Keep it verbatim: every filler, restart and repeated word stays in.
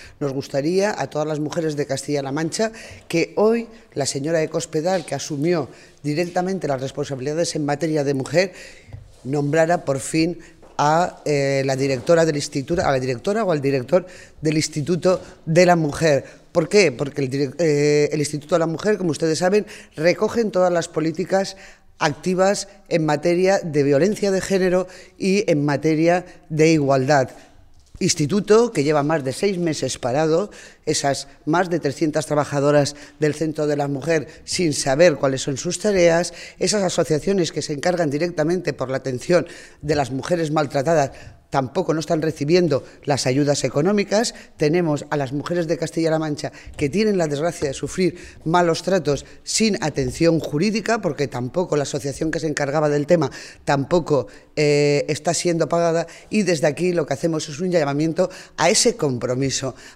Nos gustaría a todas las mujeres de Castilla-La Mancha que hoy la señora de Cospedal, que asumió directamente las responsabilidades en materia de mujer, nombrara por fin a eh, la directora del instituto, a la directora o al director del Instituto de la Mujer. ¿Por qué? Porque el, eh, el Instituto de la Mujer, como ustedes saben, recoge todas las políticas activas en materia de violencia de género y en materia de igualdad. Instituto que lleva más de seis meses parado, esas más de trescientas trabajadoras del Centro de la Mujer sin saber cuáles son sus tareas, esas asociaciones que se encargan directamente por la atención de las mujeres maltratadas tampoco no están recibiendo las ayudas económicas. Tenemos a las mujeres de Castilla-La Mancha que tienen la desgracia de sufrir malos tratos sin atención jurídica, porque tampoco la asociación que se encargaba del tema tampoco eh, está siendo pagada, y desde aquí lo que hacemos es un llamamiento a ese compromiso,